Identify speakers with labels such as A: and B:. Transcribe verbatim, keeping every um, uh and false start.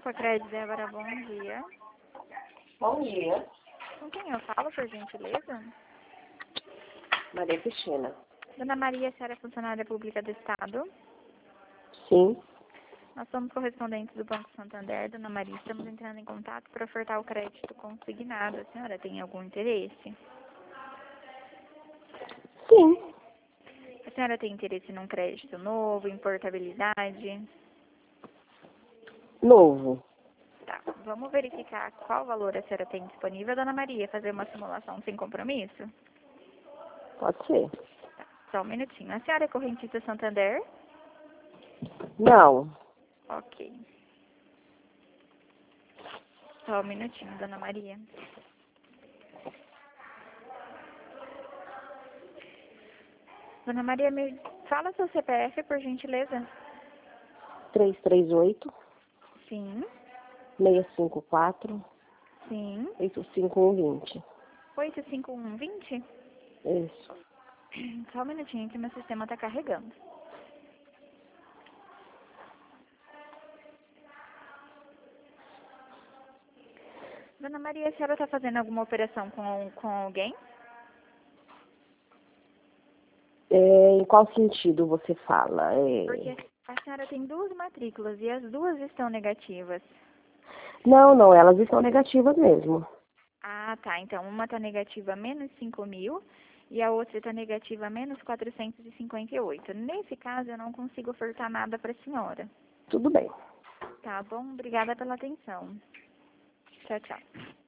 A: Alfacred, Débora, bom dia.
B: Bom dia.
A: Com quem eu falo, por gentileza?
B: Maria Cristina.
A: Dona Maria, a senhora é funcionária pública do Estado?
B: Sim.
A: Nós somos correspondentes do Banco Santander, Dona Maria. Estamos entrando em contato para ofertar o crédito consignado. A senhora tem algum interesse?
B: Sim.
A: A senhora tem interesse num crédito novo, em portabilidade?
B: Novo.
A: Tá, vamos verificar qual valor a senhora tem disponível, Dona Maria, fazer uma simulação sem compromisso?
B: Pode ser.
A: Tá, só um minutinho. A senhora é correntista Santander?
B: Não.
A: Ok. Só um minutinho, Dona Maria. Dona Maria, me fala seu C P F, por gentileza.
B: três três oito,
A: Sim,
B: seis cinco quatro,
A: sim.
B: oito cinco um dois
A: oito cinco um vinte?
B: zero. Isso.
A: Só um minutinho que meu sistema está carregando. Dona Maria, a senhora está fazendo alguma operação com, com alguém?
B: É, em qual sentido você fala? É...
A: Porque a senhora tem duas matrículas e as duas estão negativas.
B: Não, não, elas estão negativas mesmo.
A: Ah, tá. Então, uma está negativa menos cinco mil e a outra está negativa menos quatrocentos e cinquenta e oito. Nesse caso, eu não consigo ofertar nada para a senhora.
B: Tudo bem.
A: Tá bom? Obrigada pela atenção. Tchau, tchau.